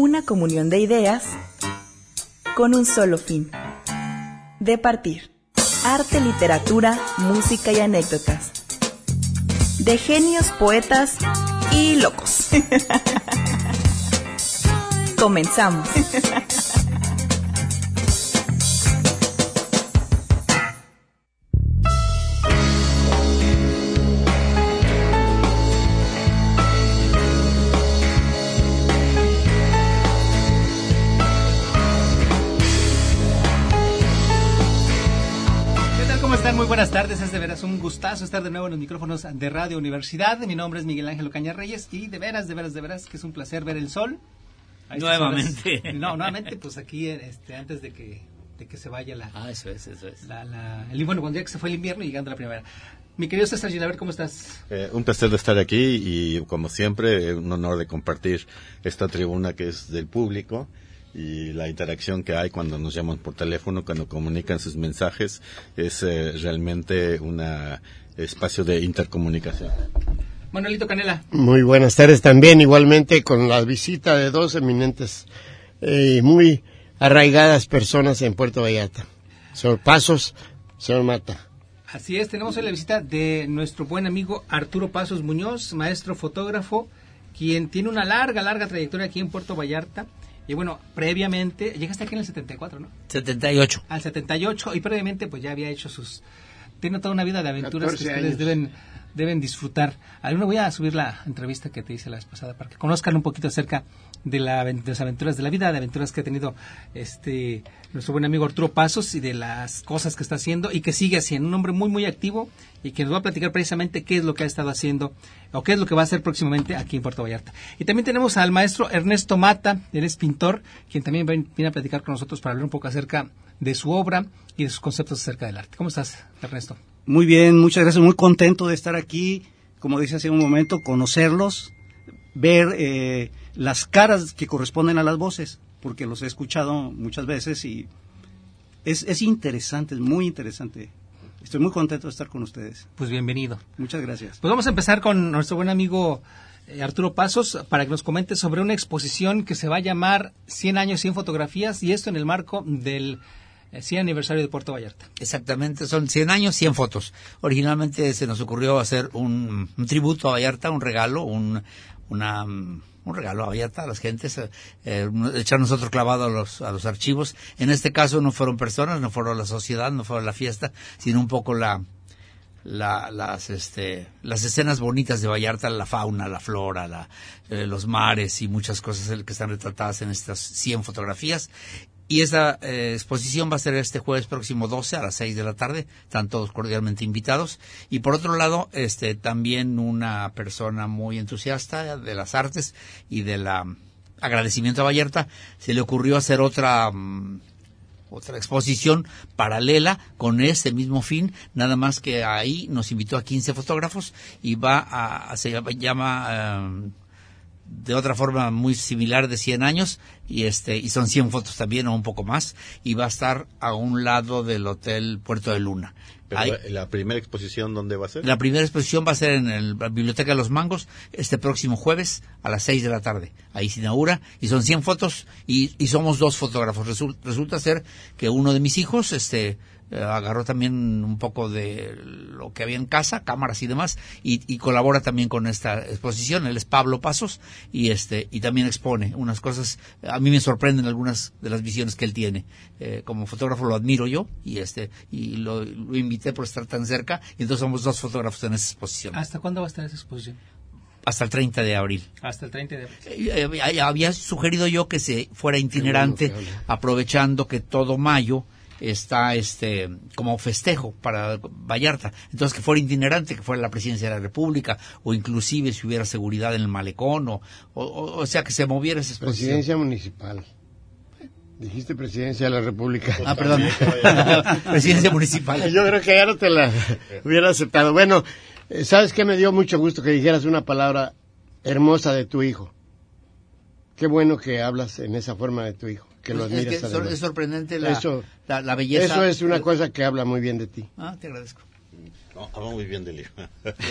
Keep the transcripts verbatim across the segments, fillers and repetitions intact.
Una comunión de ideas con un solo fin: de partir. Arte, literatura, música y anécdotas. De genios, poetas y locos. Comenzamos. Muy buenas tardes, es de veras un gustazo estar de nuevo en los micrófonos de Radio Universidad. Mi nombre es Miguel Ángel Ocaña Reyes y de veras, de veras, de veras que es un placer ver el sol. Nuevamente. Horas, no, nuevamente, pues aquí este, antes de que, de que se vaya la... Ah, eso es, eso es. La, la, el, bueno, cuando ya que se fue el invierno y llegando la primavera. Mi querido César Gilaber, ¿cómo estás? Eh, un placer de estar aquí y, como siempre, un honor de compartir esta tribuna que es del público. Y la interacción que hay cuando nos llaman por teléfono, cuando comunican sus mensajes, es eh, realmente un espacio de intercomunicación. Manuelito Canela. Muy buenas tardes también, igualmente con la visita de dos eminentes y eh, muy arraigadas personas en Puerto Vallarta. Señor Pasos, señor Mata. Así es, tenemos hoy la visita de nuestro buen amigo Arturo Pasos Muñoz, maestro fotógrafo, quien tiene una larga, larga trayectoria aquí en Puerto Vallarta. Y bueno, previamente, llegaste aquí en el setenta y cuatro, ¿no? setenta y ocho. Al setenta y ocho, y previamente pues ya había hecho sus... Tiene toda una vida de aventuras que ustedes deben, deben disfrutar. Alguna voy a subir la entrevista que te hice la vez pasada para que conozcan un poquito acerca de, la, de las aventuras de la vida, de aventuras que ha tenido este nuestro buen amigo Arturo Pasos y de las cosas que está haciendo y que sigue haciendo. Un hombre muy, muy activo y que nos va a platicar precisamente qué es lo que ha estado haciendo o qué es lo que va a hacer próximamente aquí en Puerto Vallarta. Y también tenemos al maestro Ernesto Mata, él es pintor, quien también viene a platicar con nosotros para hablar un poco acerca de su obra y de sus conceptos acerca del arte. ¿Cómo estás, Ernesto? Muy bien, muchas gracias, muy contento de estar aquí, como dije hace un momento, conocerlos, ver eh, las caras que corresponden a las voces, porque los he escuchado muchas veces y es, es interesante, es muy interesante. Estoy muy contento de estar con ustedes. Pues bienvenido. Muchas gracias. Pues vamos a empezar con nuestro buen amigo eh, Arturo Pasos para que nos comente sobre una exposición que se va a llamar cien años, cien fotografías, y esto en el marco del cien aniversario de Puerto Vallarta. Exactamente, son cien años, cien fotos. Originalmente se nos ocurrió hacer un, un tributo a Vallarta, un regalo, un, una, un regalo a Vallarta a las gentes, eh, echarnos otro clavado a los, a los archivos. En este caso no fueron personas, no fueron la sociedad, no fueron la fiesta, sino un poco la, la, las, este, las escenas bonitas de Vallarta, la fauna, la flora, la, eh, los mares y muchas cosas que están retratadas en estas cien fotografías. Y esa eh, exposición va a ser este jueves próximo doce a las seis de la tarde. Están todos cordialmente invitados. Y por otro lado, este también una persona muy entusiasta de las artes y del agradecimiento a Vallarta, se le ocurrió hacer otra um, otra exposición paralela con ese mismo fin, nada más que ahí nos invitó a quince fotógrafos y va a, a se llama... llama um, de otra forma muy similar, de cien años, y este y son cien fotos también o un poco más, y va a estar a un lado del Hotel Puerto de Luna. Pero Ahí, la, la primera exposición, ¿dónde va a ser? La primera exposición va a ser en el, la Biblioteca de los Mangos este próximo jueves a las seis de la tarde. Ahí se inaugura y son cien fotos y, y somos dos fotógrafos. Resul, resulta ser que uno de mis hijos este eh, agarró también un poco de lo que había en casa, cámaras y demás, y, y colabora también con esta exposición. Él es Pablo Pasos y este y también expone unas cosas. A mí me sorprenden algunas de las visiones que él tiene. Eh, como fotógrafo lo admiro yo y este y lo, lo invité por estar tan cerca, y entonces somos dos fotógrafos en esa exposición. ¿Hasta cuándo va a estar esa exposición? Hasta el treinta de abril. Hasta el treinta de abril. Eh, eh, había sugerido yo que se fuera itinerante, bueno, aprovechando que todo mayo está este como festejo para Vallarta, entonces que fuera itinerante, que fuera la presidencia de la República, o inclusive si hubiera seguridad en el malecón, o, o, o sea que se moviera esa exposición. Presidencia municipal. Dijiste presidencia de la República. Ah, perdón. Presidencia municipal. Yo creo que ya no te la hubiera aceptado. Bueno, ¿sabes qué? Me dio mucho gusto que dijeras una palabra hermosa de tu hijo. Qué bueno que hablas en esa forma de tu hijo, que lo admiras. Es, que es sorprendente la, eso, la, la belleza. Eso es una cosa que habla muy bien de ti. Ah, te agradezco. No, habla muy bien del hijo.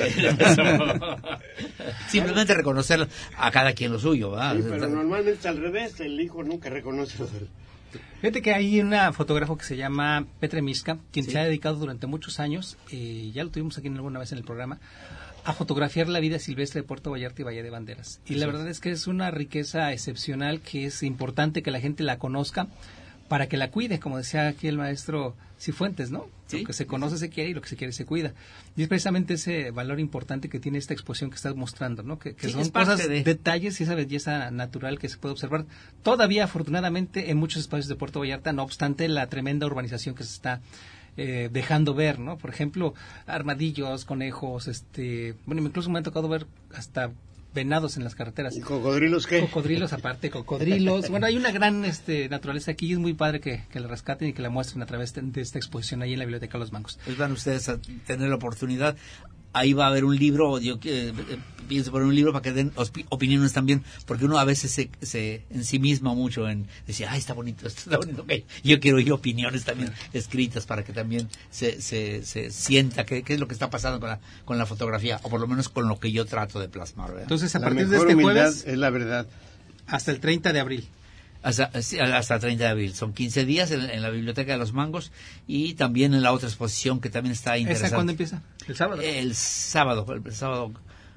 Simplemente reconocer a cada quien lo suyo, ¿verdad? Sí, pero normalmente es al revés, el hijo nunca reconoce lo del... Fíjate que hay una fotógrafo que se llama Petre Miska, quien Sí. se ha dedicado durante muchos años, eh, ya lo tuvimos aquí alguna vez en el programa, a fotografiar la vida silvestre de Puerto Vallarta y Valle de Banderas. Y la verdad es que es una riqueza excepcional que es importante que la gente la conozca para que la cuide, como decía aquí el maestro Cifuentes, ¿no? Sí. Lo que se conoce se quiere y lo que se quiere se cuida. Y es precisamente ese valor importante que tiene esta exposición que estás mostrando, ¿no? Que, que Sí, son es parte cosas, de- detalles y esa belleza natural que se puede observar todavía, afortunadamente, en muchos espacios de Puerto Vallarta, no obstante la tremenda urbanización que se está eh, dejando ver, ¿no? Por ejemplo, armadillos, conejos, este, bueno, incluso me ha tocado ver hasta venados en las carreteras. ¿Y cocodrilos qué? Cocodrilos aparte, cocodrilos. Bueno, hay una gran este, naturaleza aquí y es muy padre que, que la rescaten y que la muestren a través de, de esta exposición ahí en la Biblioteca Los Mangos. Pues van ustedes a tener la oportunidad. Ahí va a haber un libro, yo eh, eh, pienso poner un libro para que den ospi- opiniones también, porque uno a veces se, se ensimisma mucho en decir, ay, está bonito, esto está bonito, okay. Yo quiero oír opiniones también escritas para que también se, se, se sienta qué, qué es lo que está pasando con la, con la fotografía, o por lo menos con lo que yo trato de plasmar, ¿verdad? Entonces, a La partir de mejor este humildad jueves es la verdad. hasta el treinta de abril. Hasta, sí, hasta treinta de abril. Son quince días en, en la Biblioteca de los Mangos y también en la otra exposición que también está interesante. ¿Esa cuándo empieza? ¿El sábado? El sábado, el sábado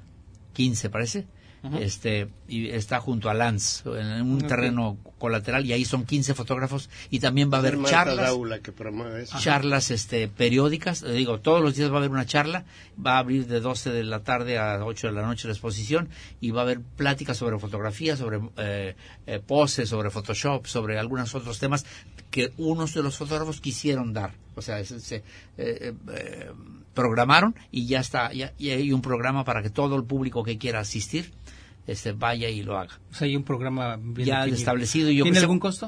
quince parece. Ajá. Este y está junto a Lance en un Ok. terreno colateral y ahí son quince fotógrafos y también va a haber Marta charlas Daula que promueve eso. charlas este periódicas, eh, digo, todos los días va a haber una charla, va a abrir de doce de la tarde a ocho de la noche la exposición y va a haber pláticas sobre fotografía, sobre eh, eh, poses, sobre Photoshop, sobre algunos otros temas que unos de los fotógrafos quisieron dar, o sea, se, se, eh, eh, programaron y ya está, ya, ya hay un programa para que todo el público que quiera asistir este vaya y lo haga. O sea, hay un programa bien Ya definido. establecido. Yo ¿Tiene que sé- algún costo?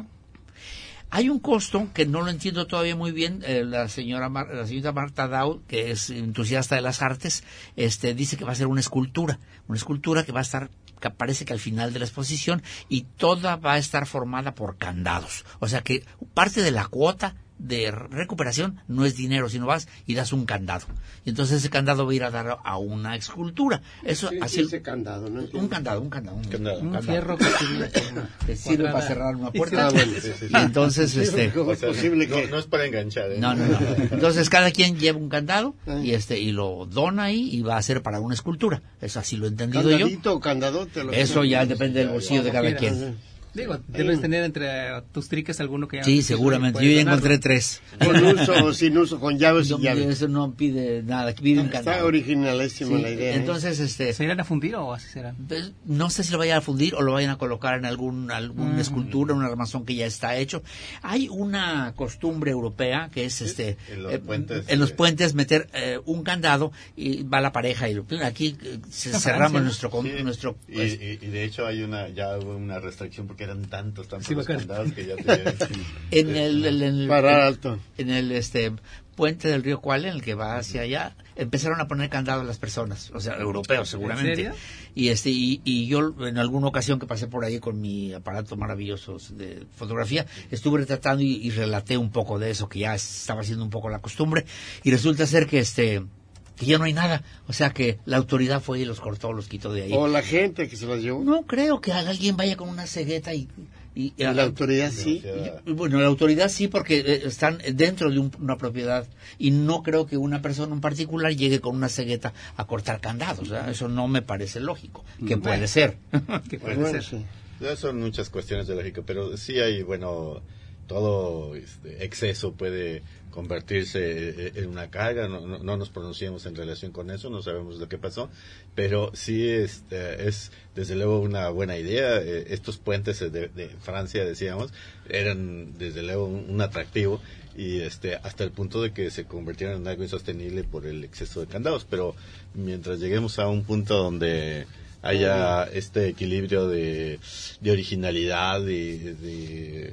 Hay un costo que no lo entiendo todavía muy bien. Eh, la señora Mar- la señorita Marta Dau, que es entusiasta de las artes, este dice que va a ser una escultura, una escultura que va a estar, que parece que al final de la exposición, y toda va a estar formada por candados. O sea que parte de la cuota de recuperación no es dinero, sino vas y das un candado. Y entonces ese candado va a ir a dar a una escultura. Eso Sí, así sí, ese candado, ¿no? un candado, un candado, un, Candado. Un candado. fierro que tiene forma que sirve cuadrada. para cerrar una Y puerta. Ah, bueno. Sí, sí, sí. Y entonces Sí, este ¿cómo es O sea, posible no, que...? no es para enganchar, ¿eh? No, no, no. Entonces cada quien lleva un candado Ay. y este y lo dona ahí y va a ser para una escultura. Eso así lo he entendido yo. ¿Candadito o candadote? Lo que Eso sea. ya depende del bolsillo de cada Como quien. Digo, debes tener entre tus triques alguno que ya... Sí, seguramente. Yo ya encontré tres. Con uso o sin uso, con llaves No, y llaves. eso no pide nada, pide un Está candado. originalísima Sí, la idea. ¿eh? entonces este ¿Se irán a fundir o así serán? pues, no sé si lo vayan a fundir o lo vayan a colocar en algún alguna Mm. escultura, un armazón que ya está hecho. Hay una costumbre europea que es este en los eh, puentes, en los eh. puentes meter eh, un candado y va la pareja y lo- aquí eh, se- En cerramos Francia, nuestro con- Sí, nuestro y, pues, y- y de hecho hay una ya hubo una restricción porque eran tantos tantos Sí, los bacán. candados que ya tenían en el, el- en el- Parar alto. en el este puente del río Cuale, en el que va hacia allá, empezaron a poner candado a las personas, o sea, europeos seguramente. serio? Y este y, y yo en alguna ocasión que pasé por ahí con mi aparato maravilloso de fotografía, estuve retratando y, y relaté un poco de eso, que ya estaba haciendo un poco la costumbre, y resulta ser que este que ya no hay nada, o sea que la autoridad fue y los cortó, los quitó de ahí. O la gente que se las llevó. No creo que alguien vaya con una cegueta y, y, Y la autoridad sí. y- bueno, la autoridad sí, porque eh, están dentro de un- una propiedad y no creo que una persona en particular llegue con una cegueta a cortar candados. ¿Verdad? Eso no me parece lógico, que puede ser. Que puede Bueno, ser. sí. Ya son muchas cuestiones de lógica, pero sí hay, bueno, todo este, exceso puede convertirse eh, en una carga, no, no, no nos pronunciamos en relación con eso, no sabemos lo que pasó, pero sí este, es desde luego una buena idea. Eh, estos puentes de, de Francia, decíamos, eran desde luego un, un atractivo y este hasta el punto de que se convirtieron en algo insostenible por el exceso de candados, pero mientras lleguemos a un punto donde haya este equilibrio de, de originalidad, de, de,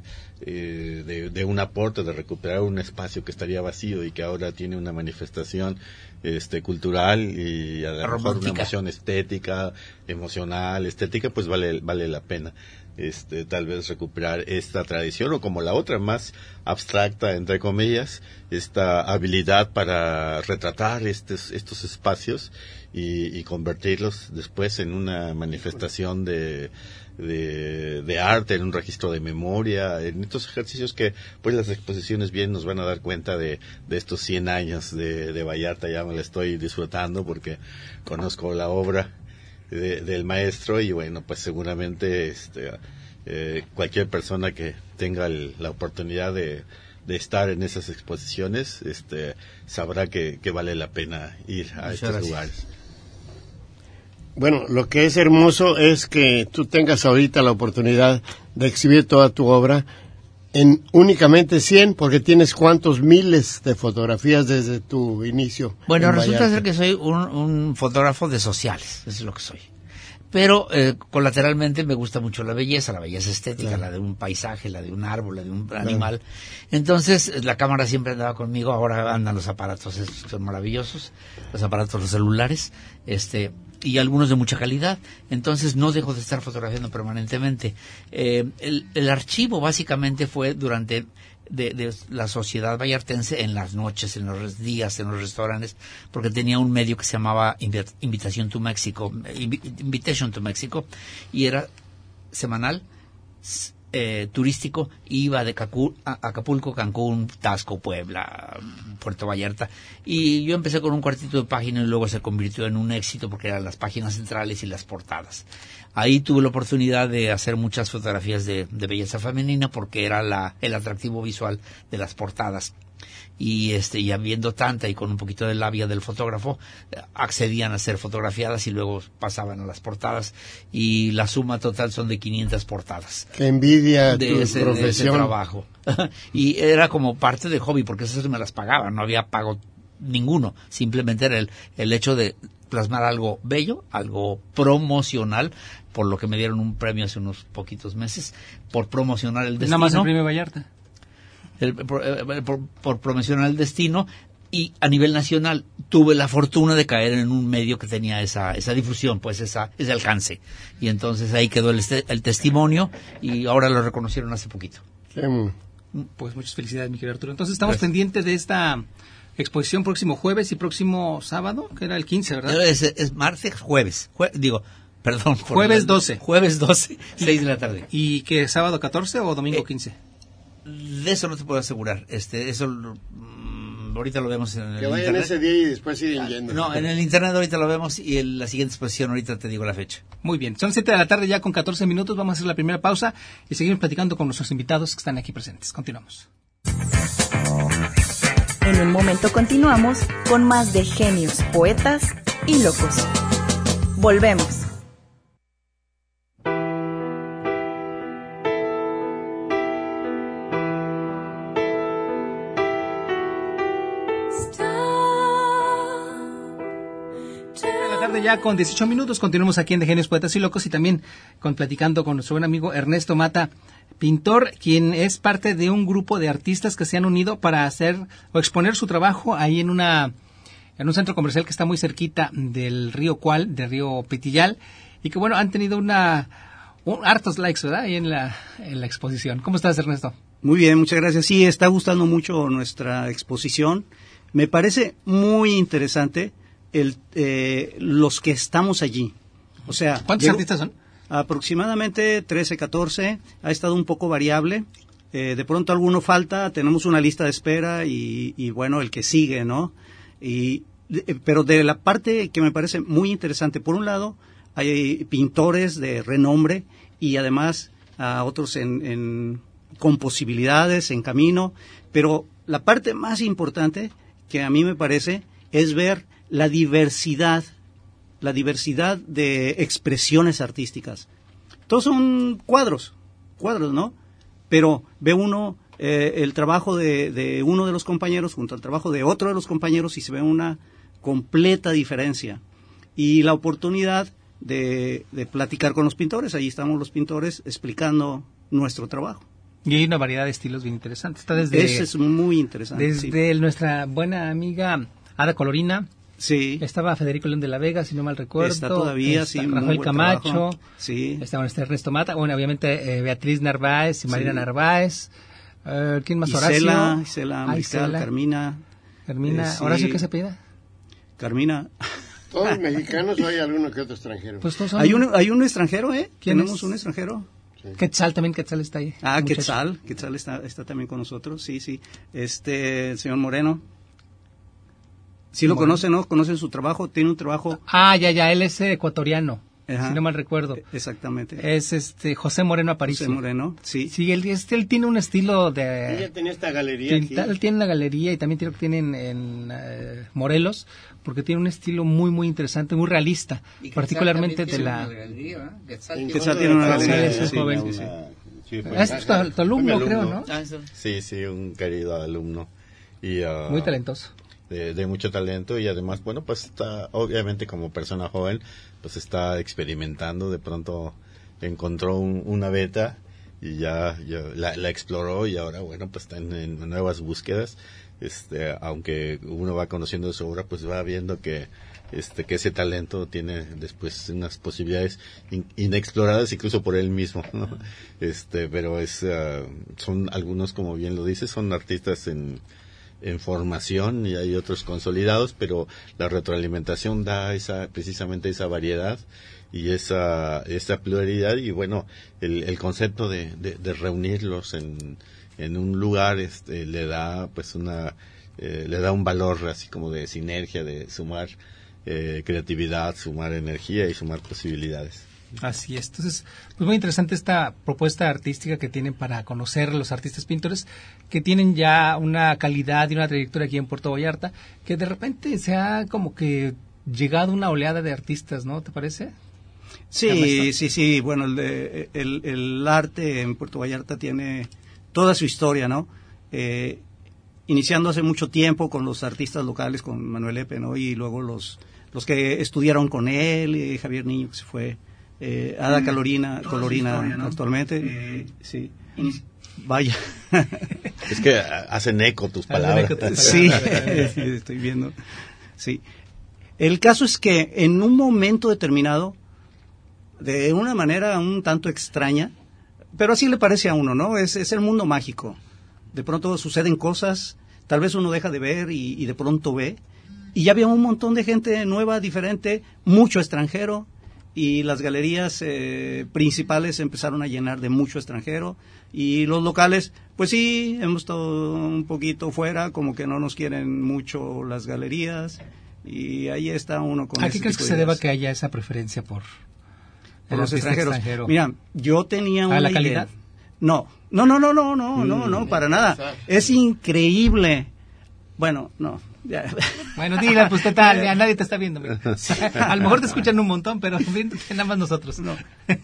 eh, de, de un aporte, de recuperar un espacio que estaría vacío y que ahora tiene una manifestación este cultural y a lo mejor una Romántica. emoción estética, emocional, estética, pues vale vale la pena. este, tal vez recuperar esta tradición, o como la otra más abstracta, entre comillas, esta habilidad para retratar estos, estos espacios y, y convertirlos después en una manifestación de, de, de arte, en un registro de memoria, en estos ejercicios que pues las exposiciones bien nos van a dar cuenta de, de estos cien años de, de Vallarta. Ya me la estoy disfrutando porque conozco la obra de, del maestro, y bueno, pues seguramente este eh, cualquier persona que tenga el, la oportunidad de, de estar en esas exposiciones este sabrá que, que vale la pena ir a Muchas estos gracias. lugares. Bueno, lo que es hermoso es que tú tengas ahorita la oportunidad de exhibir toda tu obra en únicamente cien, porque tienes cuántos miles de fotografías desde tu inicio. Bueno, en resulta Vallarta. ser que soy un, un fotógrafo de sociales, eso es lo que soy. Pero eh, colateralmente me gusta mucho la belleza, la belleza estética, Claro. la de un paisaje, la de un árbol, la de un animal. Entonces, la cámara siempre andaba conmigo, ahora andan los aparatos, estos que son maravillosos, los aparatos, los celulares, este y algunos de mucha calidad. Entonces, no dejo de estar fotografiando permanentemente. Eh, el, el archivo básicamente fue durante... De, de la sociedad vallartense en las noches, en los días, en los restaurantes, porque tenía un medio que se llamaba Invi- Invitación to México, Invi- Invitation to México, y era semanal, s- eh, turístico, iba de Cacu- a Acapulco, Cancún, Tasco, Puebla, Puerto Vallarta, y yo empecé con un cuartito de página y luego se convirtió en un éxito porque eran las páginas centrales y las portadas. Ahí tuve la oportunidad de hacer muchas fotografías de, de belleza femenina porque era la, el atractivo visual de las portadas. Y este, y habiendo tanta y con un poquito de labia del fotógrafo, accedían a ser fotografiadas y luego pasaban a las portadas, y la suma total son de quinientas portadas. Qué envidia De tu ese, de ese profesión. trabajo. Y era como parte de hobby, porque esas me las pagaban, no había pago ninguno, simplemente era el, el hecho de plasmar algo bello, algo promocional, por lo que me dieron un premio hace unos poquitos meses, por promocionar el destino. Nada más el premio Vallarta. El- por, eh, por, por promocionar el destino, y a nivel nacional tuve la fortuna de caer en un medio que tenía esa esa difusión, pues esa ese alcance, y entonces ahí quedó el, este- el testimonio, y ahora lo reconocieron hace poquito. Qué m- Pues muchas felicidades, mi querido Arturo. Entonces estamos Gracias. pendientes de esta exposición próximo jueves y próximo sábado, que era el quince, ¿verdad? Es, es martes, jueves, jue- digo, perdón. por Jueves el- doce. Jueves doce, seis de la tarde. ¿Y que sábado catorce o domingo Eh, quince? De eso no te puedo asegurar. Este, eso lo- mm, ahorita lo vemos en el Que vayan internet. ese día y después siguen yendo. No, en el internet ahorita lo vemos, y en la siguiente exposición ahorita te digo la fecha. Muy bien, son siete de la tarde ya con catorce minutos, vamos a hacer la primera pausa y seguimos platicando con nuestros invitados que están aquí presentes. Continuamos. En un momento continuamos con más de Genios, Poetas y Locos. Volvemos. De la tarde ya con dieciocho minutos, continuamos aquí en De Genios, Poetas y Locos, y también con platicando con nuestro buen amigo Ernesto Mata, pintor, quien es parte de un grupo de artistas que se han unido para hacer o exponer su trabajo ahí en una en un centro comercial que está muy cerquita del río Cual, del río Pitillal, y que bueno, han tenido una un, hartos likes, ¿verdad? Ahí en la en la exposición. ¿Cómo estás, Ernesto? Muy bien, muchas gracias. Sí, está gustando mucho nuestra exposición. Me parece muy interesante el, eh, los que estamos allí. O sea, ¿Cuántos llegó- artistas son? Aproximadamente trece, catorce. Ha estado un poco variable. Eh, de pronto alguno falta. Tenemos una lista de espera y, y bueno, el que sigue, ¿no? Y, de- pero de la parte que me parece muy interesante, por un lado, hay pintores de renombre y además a otros en, en- con posibilidades, en camino. Pero la parte más importante que a mí me parece es ver la diversidad la diversidad de expresiones artísticas. Todos son cuadros, cuadros, ¿no? Pero ve uno eh, el trabajo de, de uno de los compañeros junto al trabajo de otro de los compañeros y se ve una completa diferencia. Y la oportunidad de, de platicar con los pintores, ahí estamos los pintores explicando nuestro trabajo. Y hay una variedad de estilos bien interesantes. Está desde Ese es muy interesante. Desde sí. nuestra buena amiga Ada Colorina, Sí. Estaba Federico León de la Vega, si no mal recuerdo. Está todavía, está sí. Rafael Camacho. Trabajo. Sí. Estaba este Ernesto Mata. Bueno, obviamente eh, Beatriz Narváez y Marina sí. Narváez. Uh, ¿Quién más? Horacio. Isela, Isela, ah, Isela, Carmina. Carmina. Eh, sí. ¿Horacio qué se pida? Carmina. ¿Todos mexicanos o hay alguno que otro extranjero? Pues todos son... Hay un, hay un extranjero, ¿eh? Tenemos es? un extranjero. Sí. Quetzal también, Quetzal está ahí. Ah, muchacho. Quetzal, Quetzal está, está también con nosotros, sí, sí. Este, el señor Moreno. Sí lo conocen, ¿no? Conocen su trabajo, tiene un trabajo... Ah, ya, ya, él es ecuatoriano, Ajá. si no mal recuerdo. Exactamente. Es este José Moreno Aparicio. José Moreno, sí. Sí, él, este, él tiene un estilo de... Ella tenía esta galería aquí. Él tiene una galería y también tiene, tiene en, en uh, Morelos, porque tiene un estilo muy, muy interesante, muy realista, particularmente de la... Quetzal tiene una galería, es sí, joven. Sí, sí. Sí, fue, es tu, tu alumno, creo, ¿no? Sí, sí, un querido alumno. Y, uh, muy talentoso. De, de mucho talento y además, bueno, pues está, obviamente como persona joven, pues está experimentando, de pronto encontró un, una beta y ya, ya la, la exploró y ahora, bueno, pues está en, en nuevas búsquedas. Este, aunque uno va conociendo su obra, pues va viendo que este que ese talento tiene después unas posibilidades in, inexploradas incluso por él mismo, ¿no? Este, pero es uh, son algunos, como bien lo dices, son artistas en en formación y hay otros consolidados, pero la retroalimentación da esa precisamente esa variedad y esa esa pluralidad y bueno, el, el concepto de, de, de reunirlos en en un lugar este le da pues una eh, le da un valor así como de sinergia, de sumar eh, creatividad, sumar energía y sumar posibilidades. Así es. Entonces, pues muy interesante esta propuesta artística que tienen para conocer a los artistas pintores que tienen ya una calidad y una trayectoria aquí en Puerto Vallarta, que de repente se ha como que llegado una oleada de artistas, ¿no? ¿Te parece? Sí, sí, sí. Bueno, el, de, el, el arte en Puerto Vallarta tiene toda su historia, ¿no? Eh, iniciando hace mucho tiempo con los artistas locales, con Manuel Epe, ¿no? Y luego los, los que estudiaron con él, eh, Javier Niño, que se fue... Eh, Ada Colorina, Colorina historia, ¿no? Actualmente, eh, sí. Vaya. Es que hacen eco tus palabras. Eco tus sí, sí, estoy viendo. Sí. El caso es que en un momento determinado, de una manera un tanto extraña, pero así le parece a uno, ¿no? Es, es el mundo mágico. De pronto suceden cosas, tal vez uno deja de ver y, y de pronto ve. Y ya había un montón de gente nueva, diferente, mucho extranjero. Y las galerías eh, principales empezaron a llenar de mucho extranjero y los locales, pues sí, hemos estado un poquito fuera, como que no nos quieren mucho las galerías y ahí está uno con... ¿A qué crees que se deba que haya esa preferencia por, por los extranjeros? Extranjero? Mira, yo tenía una ¿A la calidad? idea. No, no, no, no, no, no, mm, no, no, para nada. Es increíble. Bueno, no. Ya. Bueno, dile, pues total, ya nadie te está viendo. Sí. A lo mejor te escuchan un montón, pero nada más nosotros. No.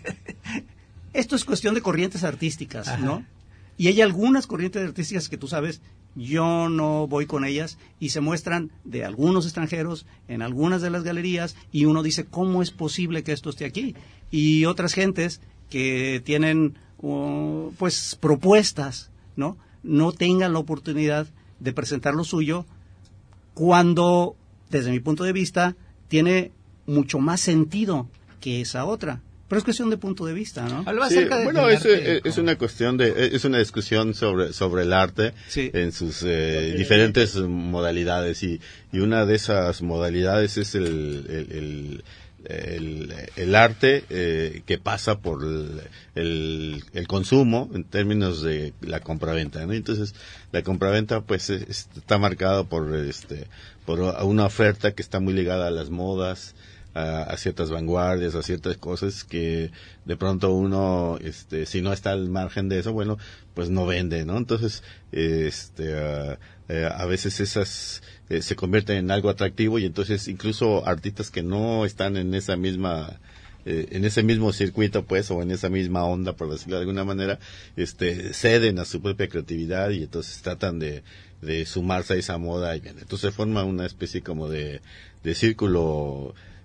Esto es cuestión de corrientes artísticas, ajá, ¿no? Y hay algunas corrientes artísticas que tú sabes, yo no voy con ellas y se muestran de algunos extranjeros en algunas de las galerías y uno dice, ¿cómo es posible que esto esté aquí? Y otras gentes que tienen, uh, pues, propuestas, ¿no? No tengan la oportunidad de presentar lo suyo cuando, desde mi punto de vista, tiene mucho más sentido que esa otra. Pero es cuestión de punto de vista, ¿no? Sí, de, bueno, es, arte, es una cuestión de, es una discusión sobre sobre el arte, sí, en sus eh, diferentes modalidades y, y una de esas modalidades es el el, el El, el arte eh, que pasa por el, el, el consumo en términos de la compraventa, ¿no? Entonces la compraventa pues es, está marcada por este por una oferta que está muy ligada a las modas, a, a ciertas vanguardias, a ciertas cosas que de pronto uno este si no está al margen de eso, bueno, pues no vende, ¿no? Entonces este uh, eh, a veces esas eh, se convierten en algo atractivo y entonces incluso artistas que no están en esa misma eh, en ese mismo circuito pues o en esa misma onda, por decirlo de alguna manera, este ceden a su propia creatividad y entonces tratan de de sumarse a esa moda y bien, entonces se forma una especie como de de círculo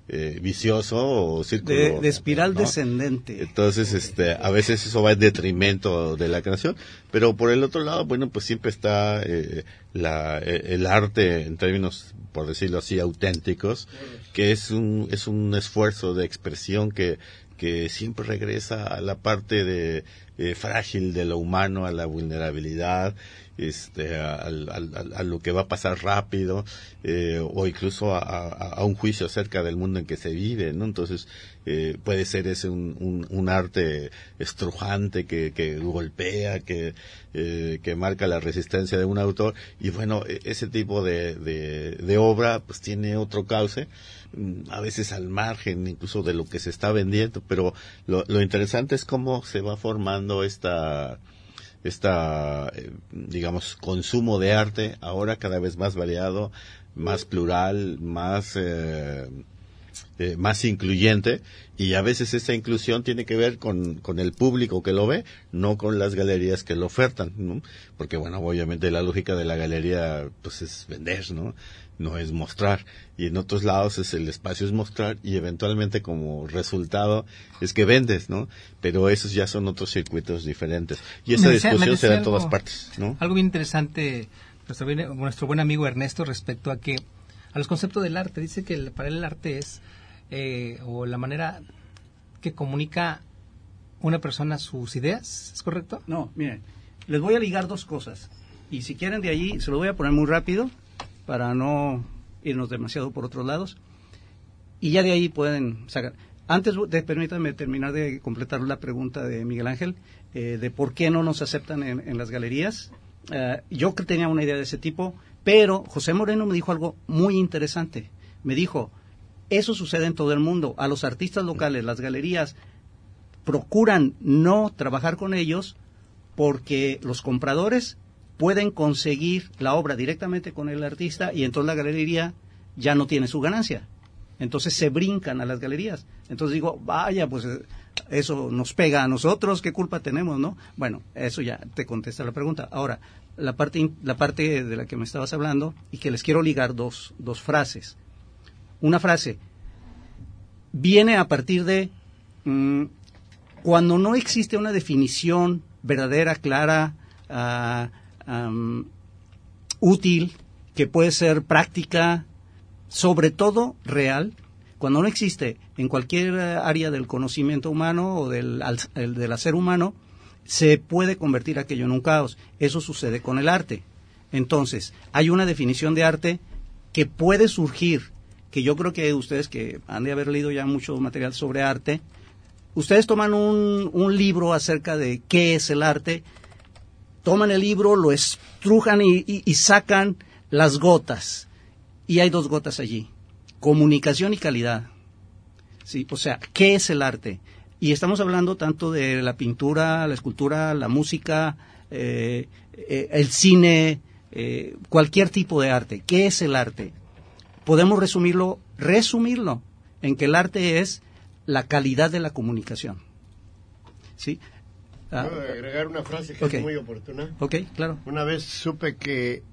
eh, vicioso o círculo de, de espiral, ¿no?, descendente. Entonces, este, a veces eso va en detrimento de la creación, pero por el otro lado, bueno, pues siempre está eh, la, el arte en términos, por decirlo así, auténticos, que es un es un esfuerzo de expresión que que siempre regresa a la parte de eh, frágil de lo humano, a la vulnerabilidad, este, a, a, a, a lo que va a pasar rápido, eh, o incluso a, a, a un juicio acerca del mundo en que se vive, ¿no? Entonces, eh, puede ser ese un, un, un arte estrujante que, que golpea, que, eh, que marca la resistencia de un autor, y bueno, ese tipo de, de, de obra, pues tiene otro cauce, a veces al margen incluso de lo que se está vendiendo, pero lo, lo interesante es cómo se va formando esta esta eh, digamos consumo de arte ahora cada vez más variado, más plural, más eh, eh, más incluyente, y a veces esa inclusión tiene que ver con, con el público que lo ve, no con las galerías que lo ofertan, ¿no? Porque bueno, obviamente la lógica de la galería pues es vender, ¿no? No es mostrar, y en otros lados es el espacio es mostrar, y eventualmente como resultado es que vendes, ¿no? Pero esos ya son otros circuitos diferentes, y esa decía, discusión se da en algo, todas partes, ¿no? Algo bien interesante, nuestro, nuestro buen amigo Ernesto, respecto a que a los conceptos del arte, dice que el, para él el arte es eh, o la manera que comunica una persona sus ideas, ¿es correcto? No, miren, les voy a ligar dos cosas, y si quieren de allí, se lo voy a poner muy rápido para no irnos demasiado por otros lados, y ya de ahí pueden sacar. Antes, de, permítanme terminar de completar la pregunta de Miguel Ángel, eh, de por qué no nos aceptan en, en las galerías. Uh, yo que tenía una idea de ese tipo, pero José Moreno me dijo algo muy interesante. Me dijo, eso sucede en todo el mundo. A los artistas locales, las galerías procuran no trabajar con ellos porque los compradores pueden conseguir la obra directamente con el artista, y entonces la galería ya no tiene su ganancia. Entonces se brincan a las galerías. Entonces digo, vaya, pues eso nos pega a nosotros, ¿qué culpa tenemos, no? Bueno, eso ya te contesta la pregunta. Ahora, la parte la parte de la que me estabas hablando, y que les quiero ligar dos, dos frases. Una frase viene a partir de mmm, cuando no existe una definición verdadera, clara, uh, Um, útil, que puede ser práctica, sobre todo real, cuando no existe en cualquier área del conocimiento humano o del, al, el, del hacer humano, se puede convertir aquello en un caos. Eso sucede con el arte. Entonces, hay una definición de arte que puede surgir, que yo creo que ustedes que han de haber leído ya mucho material sobre arte, ustedes toman un, un libro acerca de qué es el arte, toman el libro, lo estrujan y, y, y sacan las gotas. Y hay dos gotas allí. Comunicación y calidad. Sí, o sea, ¿qué es el arte? Y estamos hablando tanto de la pintura, la escultura, la música, eh, eh, el cine, eh, cualquier tipo de arte. ¿Qué es el arte? Podemos resumirlo, resumirlo en que el arte es la calidad de la comunicación. ¿Sí? Ah, ¿puedo agregar una frase que okay. es muy oportuna? Ok, claro. Una vez supe que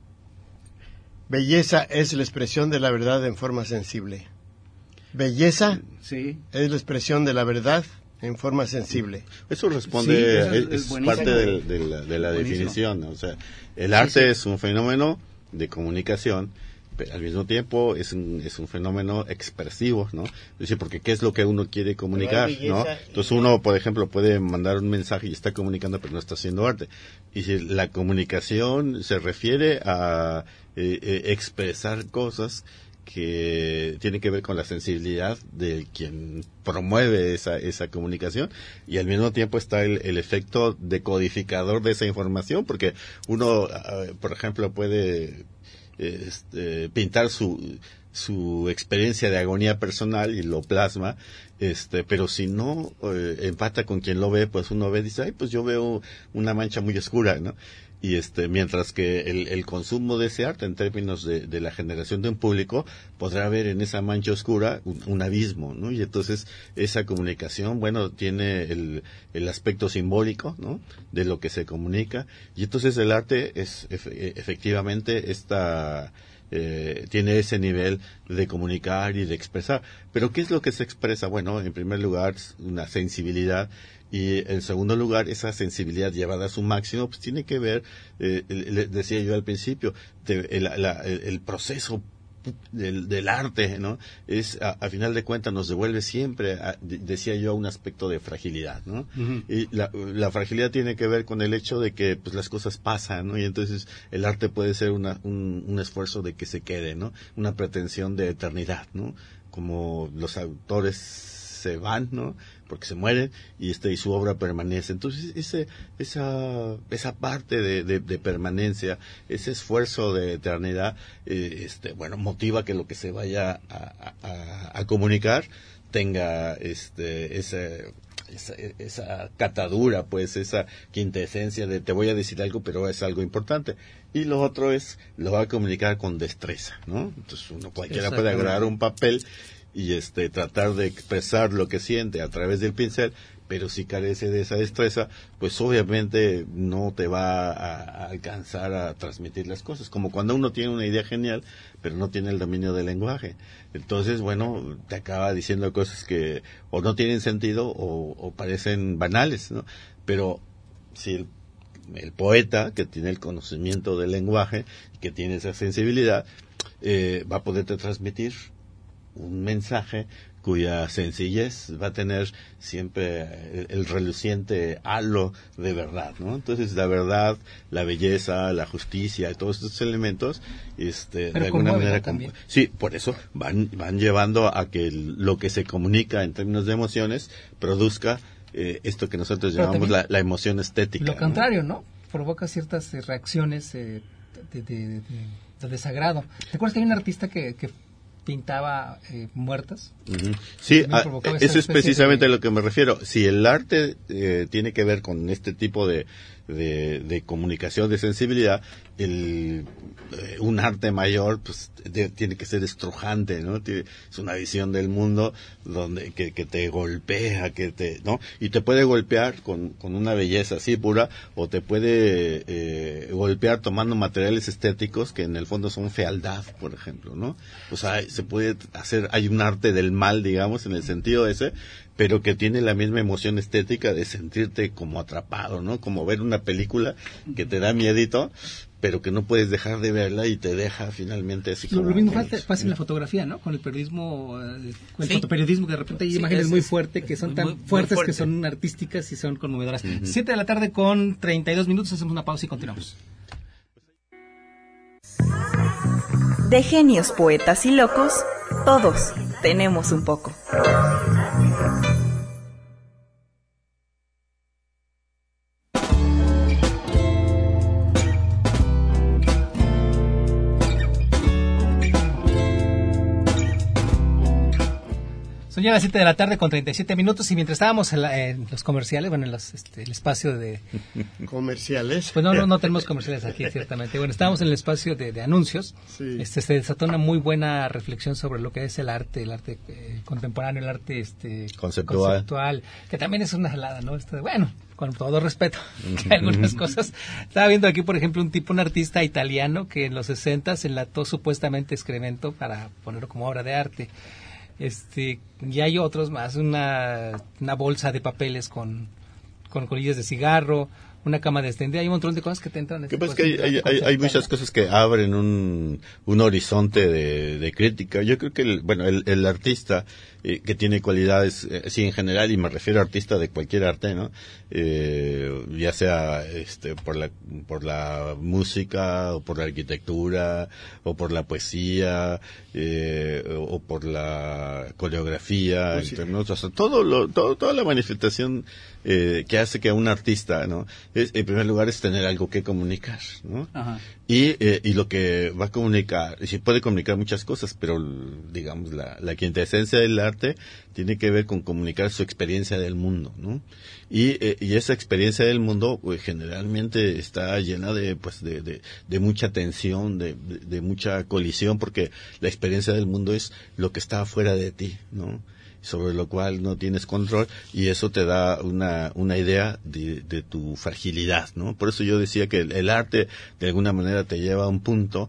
belleza es la expresión de la verdad en forma sensible. Belleza sí. es la expresión de la verdad en forma sensible. Eso responde, sí, eso es, es, es es parte de, de la, de la definición. O sea, el arte sí, sí. es un fenómeno de comunicación, pero al mismo tiempo es un, es un fenómeno expresivo, ¿no? Es decir, porque ¿qué es lo que uno quiere comunicar, no? Entonces uno, por ejemplo, puede mandar un mensaje y está comunicando, pero no está haciendo arte. Y si la comunicación se refiere a eh, eh, expresar cosas que tienen que ver con la sensibilidad de quien promueve esa esa comunicación, y al mismo tiempo está el, el efecto decodificador de esa información, porque uno, uh, por ejemplo, puede Este, pintar su su experiencia de agonía personal y lo plasma, este, pero si no eh, empata con quien lo ve, pues uno ve y dice, ay, pues yo veo una mancha muy oscura, ¿no? Y este, mientras que el, el consumo de ese arte en términos de, de la generación de un público podrá ver en esa mancha oscura un, un abismo, ¿no? Y entonces esa comunicación, bueno, tiene el, el aspecto simbólico, ¿no? De lo que se comunica, y entonces el arte es efe, efectivamente esta eh, tiene ese nivel de comunicar y de expresar. Pero ¿qué es lo que se expresa? Bueno, en primer lugar, una sensibilidad. Y en segundo lugar, esa sensibilidad llevada a su máximo, pues tiene que ver, eh, le decía yo al principio, de, el, la, el, el proceso del, del arte, ¿no? Es, a, a final de cuentas, nos devuelve siempre, a, de, decía yo, a un aspecto de fragilidad, ¿no? Uh-huh. Y la, la fragilidad tiene que ver con el hecho de que, pues, las cosas pasan, ¿no? Y entonces el arte puede ser una, un, un esfuerzo de que se quede, ¿no? Una pretensión de eternidad, ¿no? Como los autores se van, ¿no? Porque se mueren y este y su obra permanece. Entonces ese esa esa parte de, de, de permanencia, ese esfuerzo de eternidad, eh, este bueno motiva que lo que se vaya a, a, a comunicar tenga este ese esa, esa catadura, pues esa quintesencia de te voy a decir algo, pero es algo importante. Y lo otro es lo va a comunicar con destreza, ¿no? Entonces uno cualquiera puede agarrar un papel y este tratar de expresar lo que siente a través del pincel, pero si carece de esa destreza, pues obviamente no te va a, a alcanzar a transmitir las cosas, como cuando uno tiene una idea genial, pero no tiene el dominio del lenguaje. Entonces, bueno, te acaba diciendo cosas que o no tienen sentido o, o parecen banales, ¿no? Pero si el, el poeta, que tiene el conocimiento del lenguaje, que tiene esa sensibilidad, eh, va a poderte transmitir un mensaje cuya sencillez va a tener siempre el, el reluciente halo de verdad, ¿no? Entonces la verdad, la belleza, la justicia, todos estos elementos, este, de alguna manera, como, sí, por eso van van llevando a que el, lo que se comunica en términos de emociones produzca eh, esto que nosotros Pero llamamos la, la emoción estética. Lo contrario, ¿no? ¿no? Provoca ciertas eh, reacciones eh, de, de, de, de desagrado. ¿Te acuerdas que hay un artista que, que pintaba eh, muertas? Uh-huh. Sí, a, eso es precisamente de... a lo que me refiero. Si el arte eh, tiene que ver con este tipo de, de, de comunicación, de sensibilidad, el, eh, un arte mayor pues de, tiene que ser estrujante, ¿no? Tiene, es una visión del mundo donde que, que te golpea, que te, ¿no? Y te puede golpear con, con una belleza así pura, o te puede eh, golpear tomando materiales estéticos que en el fondo son fealdad, por ejemplo, ¿no? O sea, se puede hacer, hay un arte del mal, digamos, en el sentido ese, pero que tiene la misma emoción estética de sentirte como atrapado, ¿no? Como ver una película que te da miedito, pero que no puedes dejar de verla y te deja finalmente así como... Lo mismo pasa, pasa en la fotografía, ¿no? Con el periodismo, eh, con el sí. fotoperiodismo, que de repente hay sí, imágenes es, muy fuertes, que son muy, tan muy, fuertes muy fuerte. que son artísticas y son conmovedoras. Uh-huh. Siete de la tarde con treinta y dos minutos, hacemos una pausa y continuamos. De genios, poetas y locos, todos tenemos un poco. Son ya las siete de la tarde con treinta y siete minutos y mientras estábamos en, la, en los comerciales, bueno, en los, este, el espacio de... ¿Comerciales? Pues no, no, no tenemos comerciales aquí, ciertamente. Bueno, estábamos en el espacio de, de anuncios. Sí. Este, se desató una muy buena reflexión sobre lo que es el arte, el arte eh, contemporáneo, el arte este conceptual. conceptual, que también es una jalada, ¿no? Este, bueno, con todo respeto, que algunas cosas. Estaba viendo aquí, por ejemplo, un tipo, un artista italiano que en los sesentas enlató supuestamente excremento para ponerlo como obra de arte. Este, y hay otros más, una, una bolsa de papeles con, con colillas de cigarro, una cama de extender, hay un montón de cosas que te entran. ¿Qué pasa? Que hay, hay, hay, hay muchas cosas que abren un, un horizonte de, de crítica. Yo creo que, el, bueno, el, el artista eh, que tiene cualidades, eh, sí, en general, y me refiero a artista de cualquier arte, ¿no? Eh, ya sea este por la por la música, o por la arquitectura, o por la poesía, eh, o por la coreografía, pues sí. entre, ¿no? O sea, todo lo, todo, toda la manifestación eh, que hace que un artista, ¿no? Es, en primer lugar es tener algo que comunicar, ¿no? Ajá. Y, eh, y lo que va a comunicar, y sí puede comunicar muchas cosas, pero digamos la, la quintesencia del arte tiene que ver con comunicar su experiencia del mundo, ¿no? Y, eh, y esa experiencia del mundo pues, generalmente está llena de pues de, de, de mucha tensión, de, de, de mucha colisión, porque la experiencia del mundo es lo que está afuera de ti, ¿no? Sobre lo cual no tienes control, y eso te da una una idea de, de tu fragilidad, ¿no? Por eso yo decía que el, el arte de alguna manera te lleva a un punto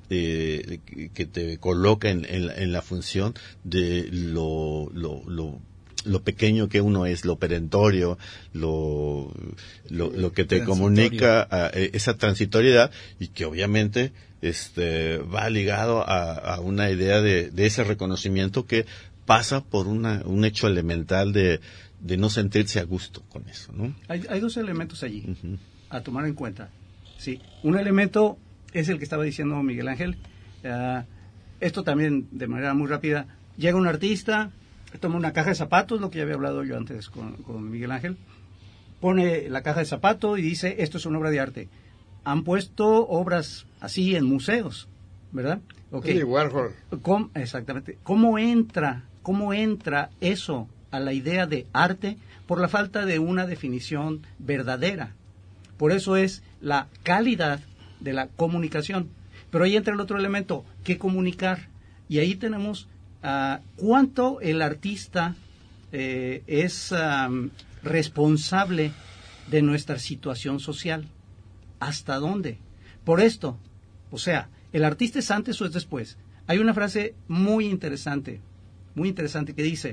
eh, que te coloca en, en, en la función de lo, lo, lo lo pequeño que uno es, lo perentorio, lo, lo, lo que te comunica a, a esa transitoriedad, y que obviamente este va ligado a, a una idea de, de ese reconocimiento que pasa por una, un hecho elemental de, de no sentirse a gusto con eso, ¿no? Hay, hay dos elementos allí uh-huh. a tomar en cuenta. Sí, un elemento es el que estaba diciendo Miguel Ángel. Uh, esto también, de manera muy rápida, llega un artista, toma una caja de zapatos, lo que ya había hablado yo antes con, con Miguel Ángel, pone la caja de zapato y dice, esto es una obra de arte. Han puesto obras así en museos, ¿verdad? Okay. Sí, Warhol. ¿Cómo, exactamente. ¿Cómo entra, cómo entra eso a la idea de arte? Por la falta de una definición verdadera. Por eso es la calidad de la comunicación. Pero ahí entra el otro elemento, ¿qué comunicar? Y ahí tenemos Uh, cuánto el artista eh, es um, responsable de nuestra situación social, hasta dónde. Por esto, o sea, el artista es antes o es después. Hay una frase muy interesante, muy interesante que dice,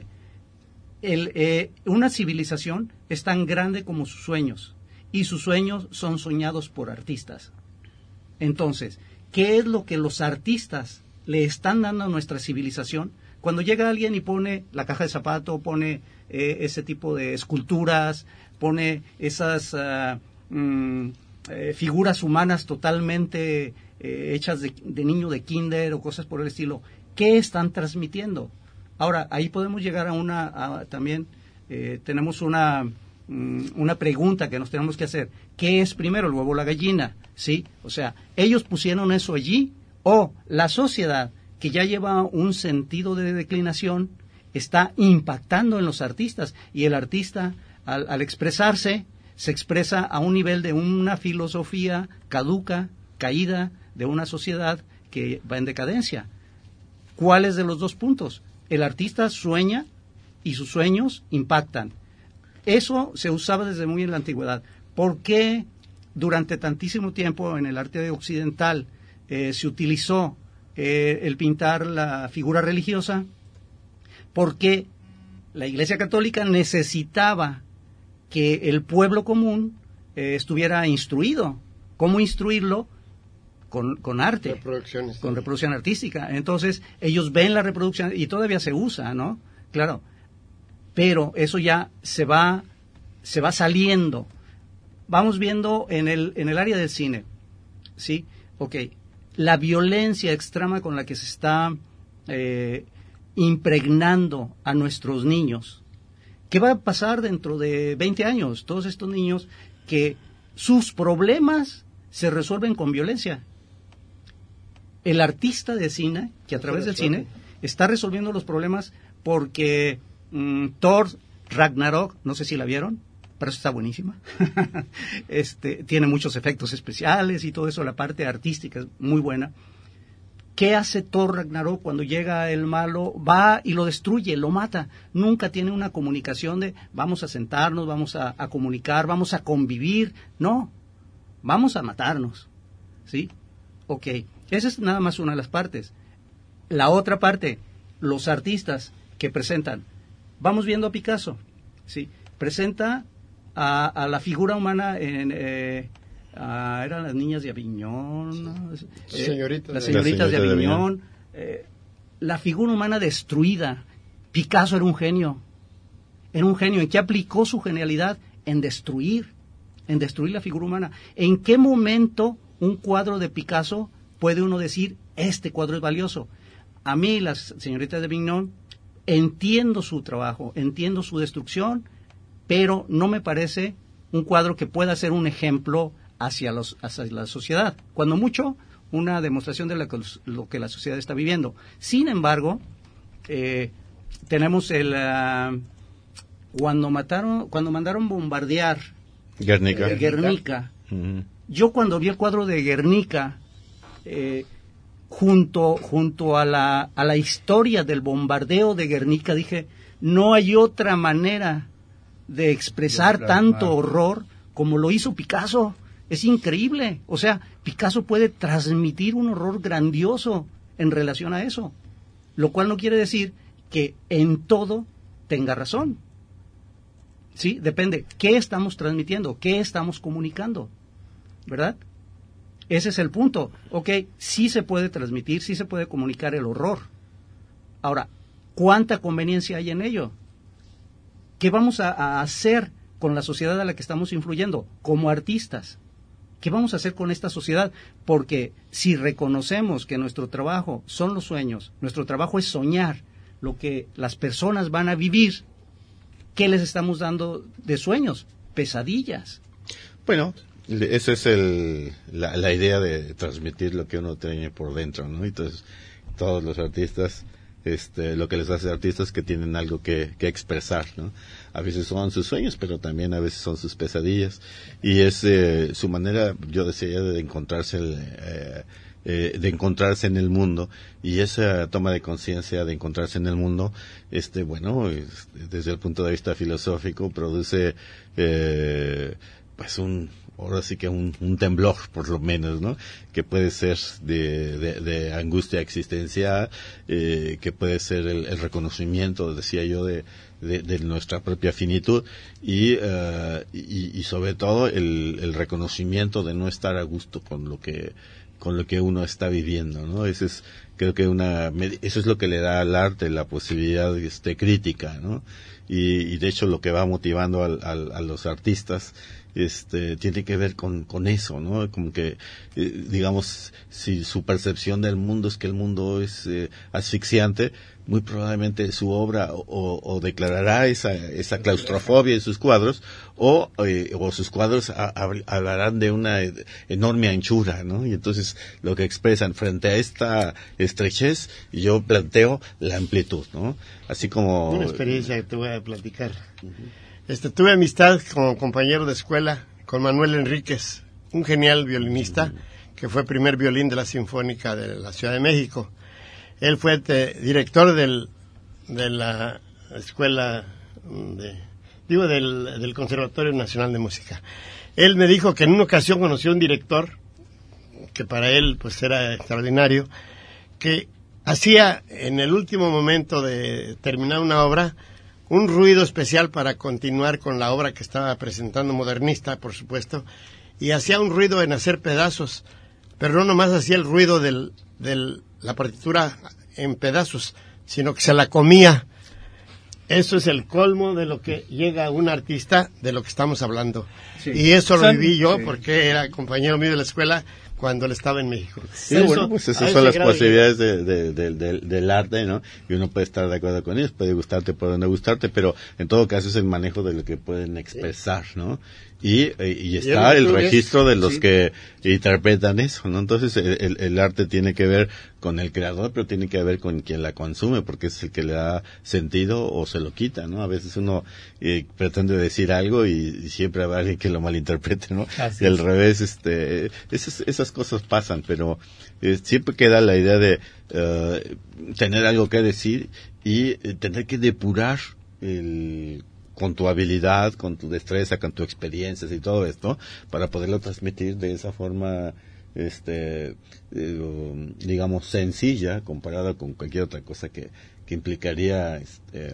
el, eh, una civilización es tan grande como sus sueños, y sus sueños son soñados por artistas. Entonces, ¿qué es lo que los artistas le están dando a nuestra civilización? Cuando llega alguien y pone la caja de zapato, pone eh, ese tipo de esculturas, pone esas uh, mm, eh, figuras humanas totalmente eh, hechas de, de niño de kinder o cosas por el estilo, ¿qué están transmitiendo? Ahora, ahí podemos llegar a una, a, también eh, tenemos una, mm, una pregunta que nos tenemos que hacer. ¿Qué es primero, el huevo o la gallina? ¿Sí? O sea, ¿ellos pusieron eso allí o la sociedad, que ya lleva un sentido de declinación, está impactando en los artistas? Y el artista, al, al expresarse, se expresa a un nivel de una filosofía caduca, caída, de una sociedad que va en decadencia. ¿Cuáles de los dos puntos? El artista sueña y sus sueños impactan. Eso se usaba desde muy en la antigüedad. ¿Por qué durante tantísimo tiempo en el arte occidental eh, se utilizó Eh, el pintar la figura religiosa? Porque la Iglesia Católica necesitaba que el pueblo común eh, estuviera instruido. ¿Cómo instruirlo? Con, con arte, reproducción con reproducción artística. Entonces, ellos ven la reproducción y todavía se usa, ¿no? Claro. Pero eso ya se va, se va saliendo. Vamos viendo en el, en el área del cine, ¿sí? Ok. La violencia extrema con la que se está eh, impregnando a nuestros niños. ¿Qué va a pasar dentro de veinte años? Todos estos niños que sus problemas se resuelven con violencia. El artista de cine, que a través del cine está resolviendo los problemas porque mm, Thor Ragnarok, no sé si la vieron, pero está buenísima. este, tiene muchos efectos especiales y todo eso, la parte artística es muy buena. ¿Qué hace Thor Ragnarok cuando llega el malo? Va y lo destruye, lo mata. Nunca tiene una comunicación de vamos a sentarnos, vamos a, a comunicar, vamos a convivir. No, vamos a matarnos. ¿Sí? Ok, esa es nada más una de las partes. La otra parte, los artistas que presentan. Vamos viendo a Picasso. ¿Sí? Presenta A, a la figura humana en eh, a, eran las niñas de Aviñón, ¿no? eh, señoritas, las señoritas de, de Aviñón, eh, la figura humana destruida. Picasso era un genio, era un genio. ¿En qué aplicó su genialidad? En destruir, en destruir la figura humana. ¿En qué momento un cuadro de Picasso puede uno decir este cuadro es valioso? A mí, las señoritas de Aviñón, entiendo su trabajo, entiendo su destrucción, pero no me parece un cuadro que pueda ser un ejemplo hacia, los, hacia la sociedad. Cuando mucho, una demostración de lo que, lo que la sociedad está viviendo. Sin embargo, eh, tenemos el... Uh, cuando mataron, cuando mandaron bombardear Guernica. Eh, Guernica. Uh-huh. Yo cuando vi el cuadro de Guernica, eh, junto, junto a la, a la historia del bombardeo de Guernica, dije, no hay otra manera de expresar tanto horror como lo hizo Picasso. Es increíble. O sea, Picasso puede transmitir un horror grandioso en relación a eso, lo cual no quiere decir que en todo tenga razón. Sí, depende. ¿Qué estamos transmitiendo? ¿Qué estamos comunicando? ¿Verdad? Ese es el punto. Ok, sí se puede transmitir, sí se puede comunicar el horror. Ahora, ¿cuánta conveniencia hay en ello? ¿Qué vamos a, a hacer con la sociedad a la que estamos influyendo como artistas? ¿Qué vamos a hacer con esta sociedad? Porque si reconocemos que nuestro trabajo son los sueños, nuestro trabajo es soñar lo que las personas van a vivir, ¿qué les estamos dando de sueños? Pesadillas. Bueno, esa es el, la, la idea de transmitir lo que uno tiene por dentro, ¿no? Entonces, todos los artistas, este, lo que les hace artistas es que tienen algo que, que expresar, ¿no? A veces son sus sueños, pero también a veces son sus pesadillas. Y es eh, su manera, yo decía, de encontrarse el, eh, eh, de encontrarse en el mundo, y esa toma de conciencia de encontrarse en el mundo, este, bueno, es, desde el punto de vista filosófico, produce eh, pues un ahora sí que un, un temblor, por lo menos, ¿no? Que puede ser de, de, de angustia existencial, eh, que puede ser el, el reconocimiento, decía yo, de, de, de nuestra propia finitud, y, uh, y, y sobre todo el, el reconocimiento de no estar a gusto con lo que con lo que uno está viviendo, ¿no? Eso es, creo que una, eso es lo que le da al arte la posibilidad, este, crítica, ¿no? Y, y de hecho lo que va motivando al, al, a los artistas este tiene que ver con con eso, ¿no? Como que eh, digamos, si su percepción del mundo es que el mundo es eh, asfixiante, muy probablemente su obra o, o declarará esa esa claustrofobia en sus cuadros, o eh, o sus cuadros a, a, hablarán de una enorme anchura, ¿no? Y entonces lo que expresan frente a esta estrechez, yo planteo la amplitud, ¿no? Así como una experiencia que te voy a platicar. Uh-huh. Este, tuve amistad como compañero de escuela con Manuel Enríquez, un genial violinista que fue primer violín de la Sinfónica de la Ciudad de México. Él fue te, director del, de la escuela, de, digo, del, del Conservatorio Nacional de Música. Él me dijo que en una ocasión conoció a un director, que para él pues era extraordinario, que hacía en el último momento de terminar una obra un ruido especial para continuar con la obra que estaba presentando, modernista, por supuesto, y hacía un ruido en hacer pedazos, pero no nomás hacía el ruido del, del la partitura en pedazos, sino que se la comía. Eso es el colmo de lo que llega a un artista, de lo que estamos hablando. Sí. Y eso lo viví yo, sí, porque era compañero mío de la escuela cuando él estaba en México. Sí, eso, bueno, pues esas son las posibilidades de, de, de, de, del arte, ¿no? Y uno puede estar de acuerdo con ellos, puede gustarte, puede no gustarte, pero en todo caso es el manejo de lo que pueden expresar, ¿no? Y, y está el registro de los sí. que interpretan eso, ¿no? Entonces el, el arte tiene que ver con el creador, pero tiene que ver con quien la consume, porque es el que le da sentido o se lo quita, ¿no? A veces uno eh, pretende decir algo y, y siempre habrá alguien que lo malinterprete, ¿no? Así y al es. revés, este, esas, esas cosas pasan, pero eh, siempre queda la idea de uh, tener algo que decir y eh, tener que depurar el con tu habilidad, con tu destreza, con tu experiencias y todo esto, para poderlo transmitir de esa forma, este, eh, digamos, sencilla, comparada con cualquier otra cosa que, que implicaría, este,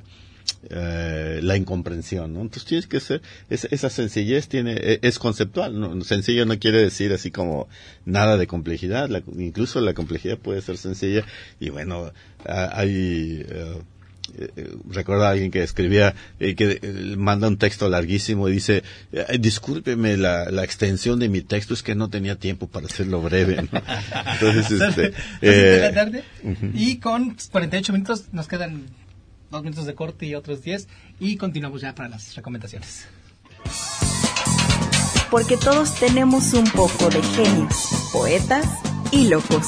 eh, la incomprensión, ¿no? Entonces tienes que ser, esa, esa sencillez tiene, es conceptual, ¿no? Sencillo no quiere decir así como nada de complejidad, la, incluso la complejidad puede ser sencilla, y bueno, hay, uh, Eh, recuerdo a alguien que escribía eh, que eh, manda un texto larguísimo y dice eh, discúlpeme la, la extensión de mi texto, es que no tenía tiempo para hacerlo breve, ¿no? Entonces este eh, de la tarde, uh-huh. Y con cuarenta y ocho minutos nos quedan dos minutos de corte y otros diez y continuamos ya para las recomendaciones. Porque todos tenemos un poco de genios, poetas y locos.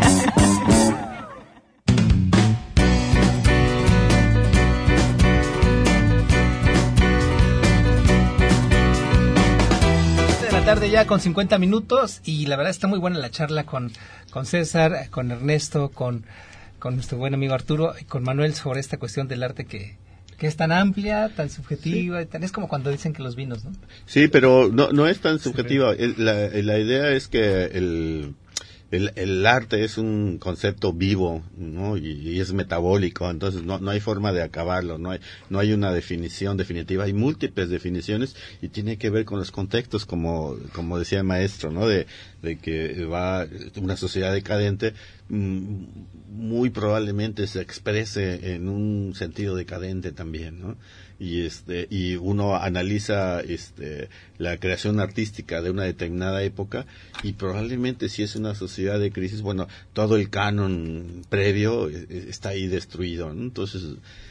Tarde ya con cincuenta minutos y la verdad está muy buena la charla con, con César, con Ernesto, con, con nuestro buen amigo Arturo y con Manuel sobre esta cuestión del arte que, Que es tan amplia, tan subjetiva, sí. tan, es como cuando dicen que los vinos, ¿no? Sí, pero no, no es tan subjetiva. Sí, la, la idea es que el... El, el arte es un concepto vivo, ¿no? Y, y es metabólico, entonces no, no hay forma de acabarlo, no hay, no hay una definición definitiva, hay múltiples definiciones y tiene que ver con los contextos, como, como decía el maestro, ¿no? De, de que va una sociedad decadente, mmm, muy probablemente se exprese en un sentido decadente también, ¿no? Y este y uno analiza este la creación artística de una determinada época y probablemente si es una sociedad de crisis, bueno, todo el canon previo está ahí destruido, ¿no? Entonces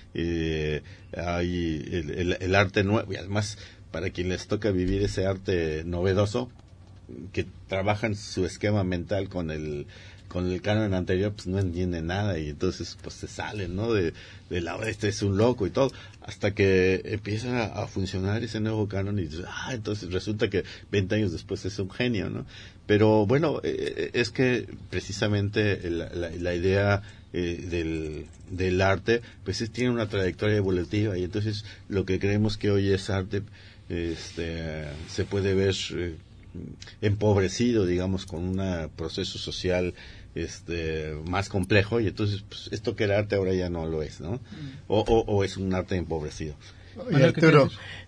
eh, hay el, el, el arte nuevo y además para quien les toca vivir ese arte novedoso que trabajan su esquema mental con el con el canon anterior, pues no entiende nada y entonces pues se salen, ¿no? De, de la este es un loco y todo, hasta que empieza a, a funcionar ese nuevo canon y dices, ah, entonces resulta que veinte años después es un genio, ¿no? Pero bueno, eh, es que precisamente la, la, la idea eh, del, del arte, pues es, tiene una trayectoria evolutiva y entonces lo que creemos que hoy es arte, este, se puede ver eh, empobrecido, digamos, con un proceso social este más complejo y entonces pues, esto que era arte ahora ya no lo es, ¿no? O, o, o es un arte empobrecido. Oye, Arturo,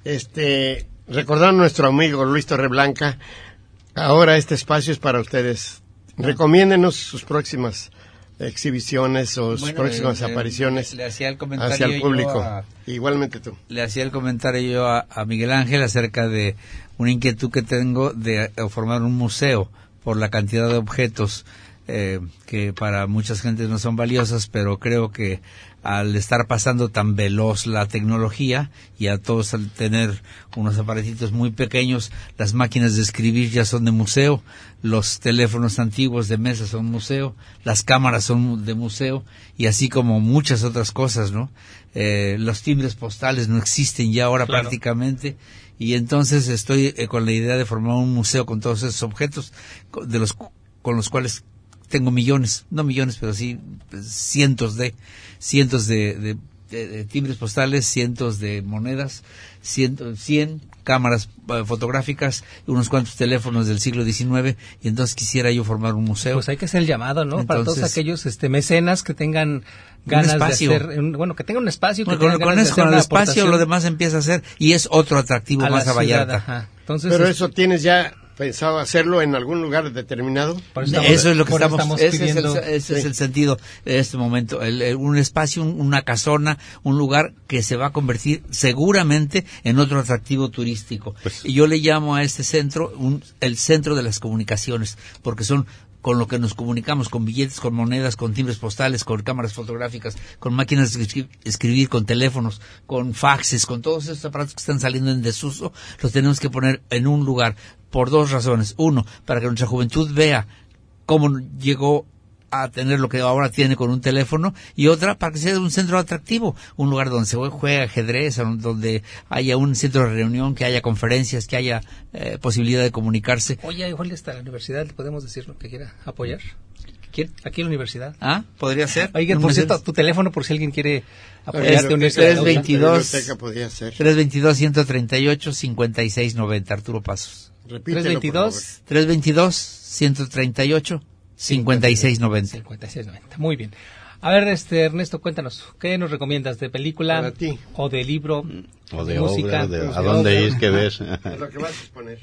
este, recordando a nuestro amigo Luis Torreblanca, ahora este espacio es para ustedes. Recomiéndenos sus próximas exhibiciones o sus bueno, próximas eh, apariciones le, le hacía el comentario hacia el público. A, Igualmente tú. Le hacía el comentario yo a, a Miguel Ángel acerca de una inquietud que tengo de, de formar un museo por la cantidad de objetos eh, que para muchas gentes no son valiosas, pero creo que al estar pasando tan veloz la tecnología y a todos al tener unos aparatitos muy pequeños, las máquinas de escribir ya son de museo, los teléfonos antiguos de mesa son museo, las cámaras son de museo y así como muchas otras cosas, ¿no? Eh, los timbres postales no existen ya ahora claro. prácticamente y entonces estoy eh, con la idea de formar un museo con todos esos objetos de los con los cuales tengo millones, no millones, pero sí cientos de cientos de, de, de, de timbres postales, cientos de monedas, ciento, cien cámaras uh, fotográficas, unos cuantos teléfonos del siglo diecinueve, y entonces quisiera yo formar un museo. Pues hay que hacer el llamado, ¿no? Entonces, para todos aquellos este mecenas que tengan ganas de hacer, un, bueno, que tengan un espacio. Que bueno, con, con eso, con el espacio, lo demás empieza a hacer, y es otro atractivo a más a Vallarta. Ajá. Entonces, pero es, eso tienes ya pensado hacerlo en algún lugar determinado. Estamos, eso es lo que estamos, estamos ese, es el, ese sí. es el sentido de este momento, el, el, un espacio, un, una casona, un lugar que se va a convertir seguramente en otro atractivo turístico. Pues, y yo le llamo a este centro un, el centro de las comunicaciones, porque son con lo que nos comunicamos, con billetes, con monedas, con timbres postales, con cámaras fotográficas, con máquinas de escri- escribir, con teléfonos, con faxes, con todos esos aparatos que están saliendo en desuso, los tenemos que poner en un lugar por dos razones. Uno, para que nuestra juventud vea cómo llegó a tener lo que ahora tiene con un teléfono, y otra para que sea un centro atractivo, un lugar donde se juega ajedrez, donde haya un centro de reunión, que haya conferencias, que haya eh, posibilidad de comunicarse. Oye, igual hasta la universidad le podemos decir lo que quiera apoyar. ¿Quién? Aquí en la universidad. Ah, podría ser. Oiga, por cierto, tu teléfono por si alguien quiere apoyar tu universidad. tres veintidós, tres veintidós, ciento treinta y ocho, cincuenta y seis noventa, Arturo Pasos. Repítelo, tres veintidós, tres veintidós, ciento treinta y ocho, cincuenta y seis noventa. cincuenta y seis noventa. Muy bien. A ver, este Ernesto, cuéntanos, ¿qué nos recomiendas de película o de libro o de, de música? Obra, de, ¿A dónde ir? ¿Qué ver? Lo que vas a exponer.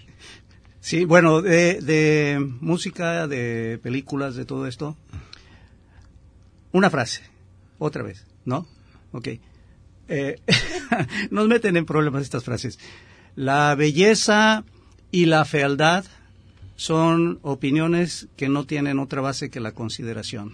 Sí, bueno, de, de música, de películas, de todo esto. Una frase, otra vez, ¿no? Ok. Eh, nos meten en problemas estas frases. La belleza y la fealdad son opiniones que no tienen otra base que la consideración.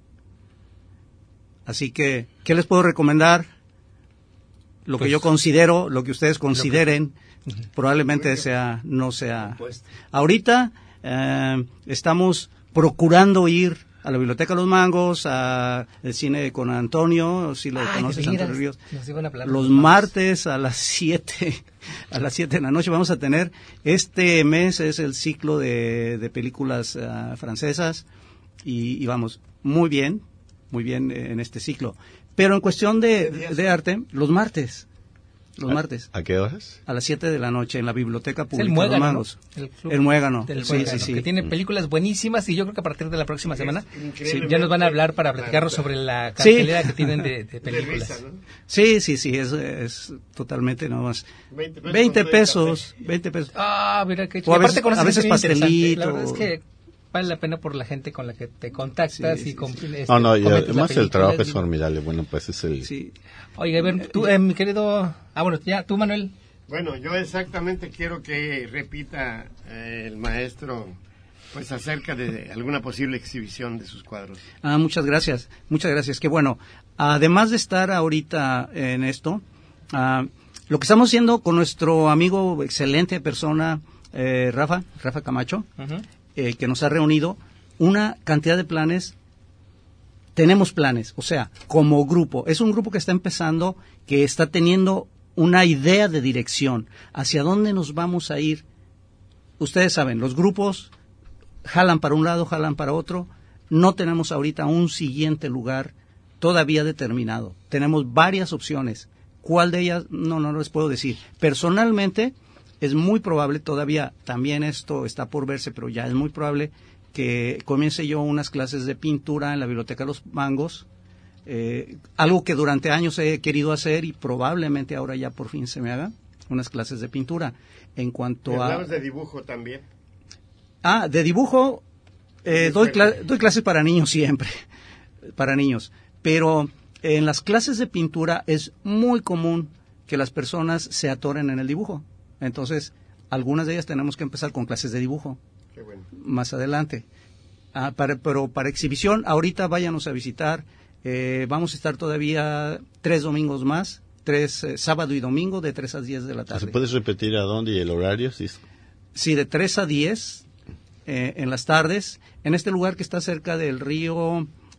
Así que, ¿qué les puedo recomendar? Lo pues, que yo considero, lo que ustedes consideren, que, uh-huh. probablemente sea, no sea. Ahorita eh, estamos procurando ir a la Biblioteca Los Mangos, al cine con Antonio, si lo Ay, conoces, Antonio Ríos. Los, los martes a las siete, a las siete de la noche vamos a tener, este mes es el ciclo de, de películas uh, francesas, y, y vamos, muy bien, muy bien en este ciclo. Pero en cuestión de, de arte, los martes. Los ¿A, martes. ¿A qué horas? A las siete de la noche en la Biblioteca Pública. Es el Muégano, ¿no? El, el Muégano. Del sí, Muégano, sí, sí. Que tiene películas buenísimas y yo creo que a partir de la próxima semana sí, ya nos van a hablar para platicarnos sobre la cartelera sí. que tienen de, de películas. De risa, ¿no? Sí, sí, sí, es, es totalmente nada más. veinte pesos. veinte pesos. Ah, mira qué chido. A veces, a veces pastelito. La verdad es que vale la pena por la gente con la que te contactas sí, y con, sí. este, no, no, y además el trabajo es formidable. Bueno, pues es el... Sí. Oiga, a ver, tú, eh, mi querido... Ah, bueno, ya, tú, Manuel. Bueno, yo exactamente quiero que repita eh, el maestro, pues, acerca de alguna posible exhibición de sus cuadros. Ah, muchas gracias, muchas gracias. Que bueno, además de estar ahorita en esto, ah, lo que estamos haciendo con nuestro amigo, excelente persona, eh, Rafa, Rafa Camacho, uh-huh. eh, que nos ha reunido una cantidad de planes. Tenemos planes, o sea, como grupo. Es un grupo que está empezando, que está teniendo una idea de dirección. ¿Hacia dónde nos vamos a ir? Ustedes saben, los grupos jalan para un lado, jalan para otro. No tenemos ahorita un siguiente lugar todavía determinado. Tenemos varias opciones. ¿Cuál de ellas? No, no les puedo decir. Personalmente, es muy probable, todavía también esto está por verse, pero ya es muy probable que comience yo unas clases de pintura en la Biblioteca de los Mangos, eh, algo que durante años he querido hacer y probablemente ahora ya por fin se me haga, unas clases de pintura. En cuanto a... ¿Hablamos de dibujo también? Ah, de dibujo, eh, doy, cla- doy clases para niños siempre, para niños, pero en las clases de pintura es muy común que las personas se atoren en el dibujo. Entonces, algunas de ellas tenemos que empezar con clases de dibujo. Qué bueno. Más adelante. Ah, para, pero para exhibición, ahorita váyanos a visitar. Eh, vamos a estar todavía tres domingos más, tres eh, sábado y domingo, de tres a diez de la tarde. ¿Se puedes repetir a dónde y el horario? Sí, sí de tres a diez eh, en las tardes, en este lugar que está cerca del río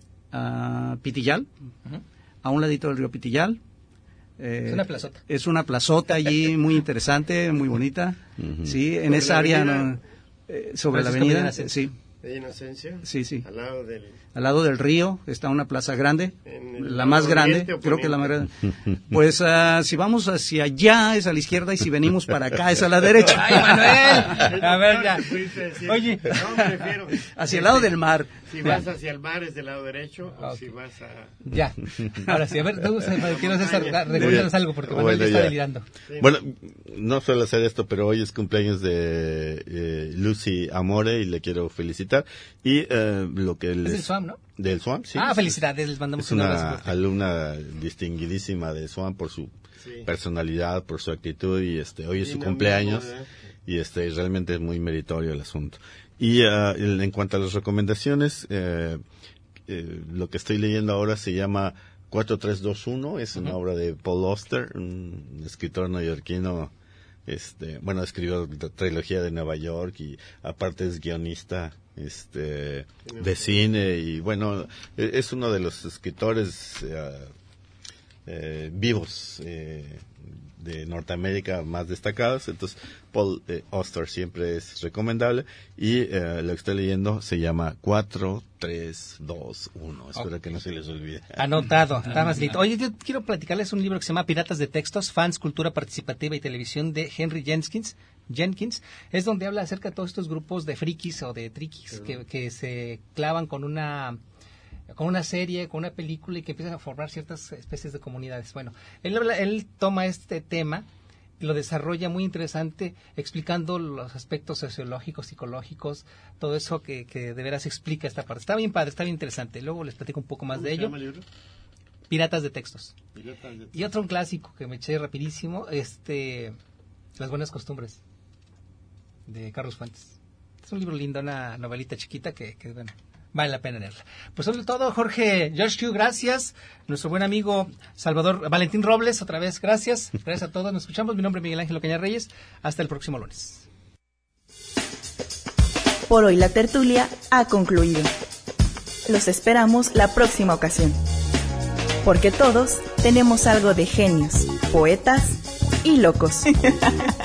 uh, Pitillal, uh-huh. a un ladito del río Pitillal. Eh, es una plazota. Es una plazota allí muy interesante, muy bonita. Uh-huh. Sí, en esa área, no, eh, sobre la avenida, sí. ¿De Inocencia? Sí, sí. Al lado del... Al lado del río está una plaza grande, la más grande, creo que la más grande. Pues uh, si vamos hacia allá es a la izquierda y si venimos para acá es a la derecha. ¡Ay, Manuel! A ver, ya. Oye. No, prefiero. Hacia el lado del mar. Si vas hacia el mar es del lado derecho o okay. si vas a... Ya. Ahora sí, a ver, tú quiero recuérdanos algo porque Manuel bueno, está ya. delirando. Sí. Bueno, no suelo hacer esto, pero hoy es cumpleaños de eh, Lucy Amore y le quiero felicitar. Y eh, lo que les... Es el SWAM, ¿no? Del SWAM, sí. Ah, felicidades, les mandamos es un una abrazo. alumna distinguidísima de SWAM por su sí. personalidad, por su actitud y este hoy es su cumpleaños mismo, ¿eh? Y este realmente es muy meritorio el asunto. Y uh, en cuanto a las recomendaciones, eh, eh, lo que estoy leyendo ahora se llama cuatro tres dos uno, es una uh-huh. obra de Paul Auster, un escritor neoyorquino. Este, bueno, escribió la trilogía de Nueva York y aparte es guionista este de cine y bueno, es uno de los escritores uh, eh, vivos eh, de Norteamérica más destacados. Entonces Paul eh, Auster siempre es recomendable y eh, lo que estoy leyendo se llama cuatro tres dos uno. Espero okay. que no se les olvide. Anotado, está más listo. Oye, yo quiero platicarles un libro que se llama Piratas de Textos, Fans, Cultura Participativa y Televisión de Henry Jenkins. Jenkins es donde habla acerca de todos estos grupos de frikis o de triquis uh-huh. que, que se clavan con una con una serie, con una película y que empiezan a formar ciertas especies de comunidades. Bueno, él, habla, él toma este tema y lo desarrolla muy interesante explicando los aspectos sociológicos, psicológicos, todo eso que, que de veras explica esta parte. Está bien padre, está bien interesante. Luego les platico un poco más de ello. ¿Cómo se llama el libro? Piratas de Textos. Piratas de Textos. Y otro un clásico que me eché rapidísimo, este Las Buenas Costumbres, de Carlos Fuentes. Es un libro lindo, una novelita chiquita que, que bueno, vale la pena leerla. Pues sobre todo, Jorge, George Q, gracias. Nuestro buen amigo Salvador Valentín Robles, otra vez, gracias. Gracias a todos, nos escuchamos. Mi nombre es Miguel Ángel Ocaña Reyes. Hasta el próximo lunes. Por hoy la tertulia ha concluido. Los esperamos la próxima ocasión. Porque todos tenemos algo de genios, poetas y locos.